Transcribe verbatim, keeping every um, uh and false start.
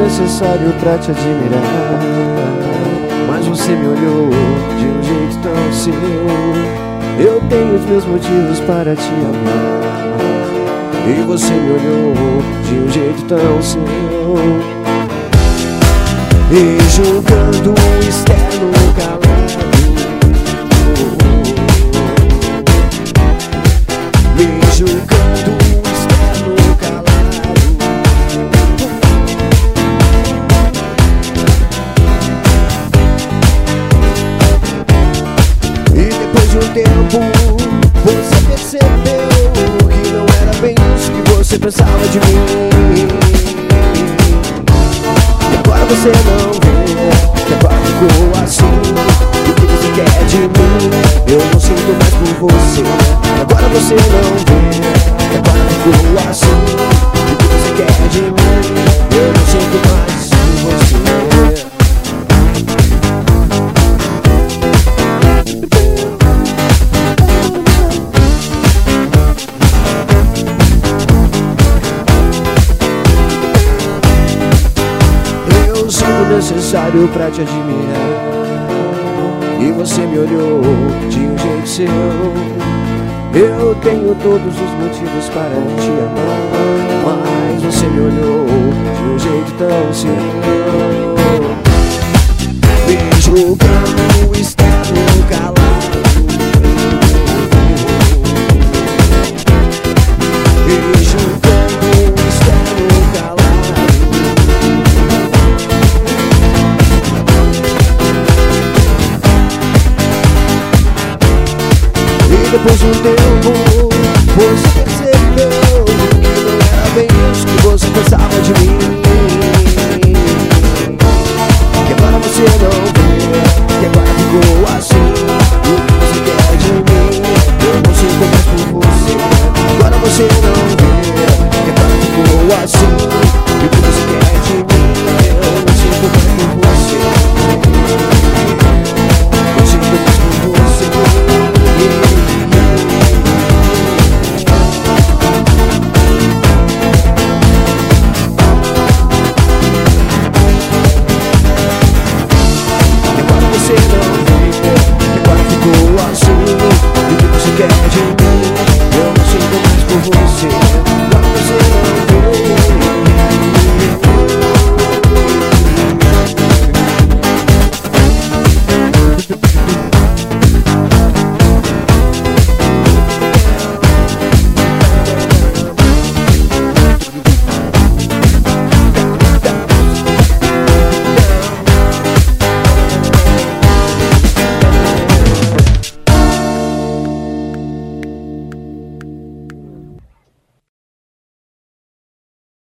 necessário pra te admirar, mas você me olhou de um jeito tão seu. Eu tenho os meus motivos para te amar, e você me olhou de um jeito tão seu. E julgando o externo calado, me julgando o externo calado, e depois de um tempo você percebeu que não era bem isso que você pensava de mim. Agora você não vê que agora ficou assim. O que você quer de mim? Eu não sinto mais por você. Agora você não vê que agora ficou assim. O que você quer de mim? Eu não sinto mais por você. Necessário pra te admirar, e você me olhou de um jeito seu. Eu tenho todos os motivos para te amar, mas você me olhou de um jeito tão seu. Me julgando o externo calado, me julgando o externo calado. E depois de um tempo você percebeu que não era bem isso que você pensava de mim. Que agora você não vê, que agora ficou assim. O que você quer de mim? Eu não sinto mais por você. Agora você não